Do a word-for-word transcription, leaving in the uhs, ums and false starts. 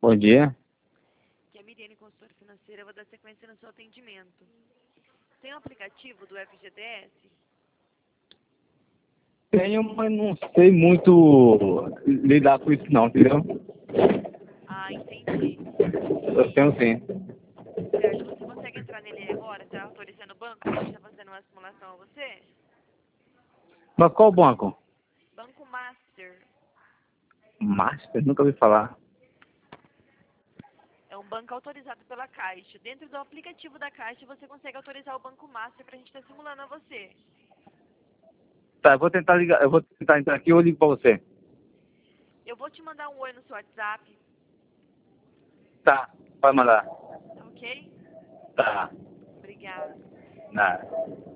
Bom dia. Que é a Miriane, consultora financeira, eu vou dar sequência no seu atendimento. Tem um aplicativo do F G T S? Tenho, mas não sei muito lidar com isso não, entendeu? Ah, entendi. Eu tenho sim. Certo, você consegue entrar nele agora? Está autorizando o banco para a gente estar fazendo uma simulação a você? Mas qual banco? Banco Master. Master? Nunca ouvi falar. É um banco autorizado pela Caixa. Dentro do aplicativo da Caixa, você consegue autorizar o Banco Master para a gente estar simulando a você. Tá, eu vou tentar ligar, eu vou tentar entrar aqui ou eu ligo pra você. Eu vou te mandar um oi no seu WhatsApp, Tá, pode mandar. tá ok? Tá, Obrigada. nada.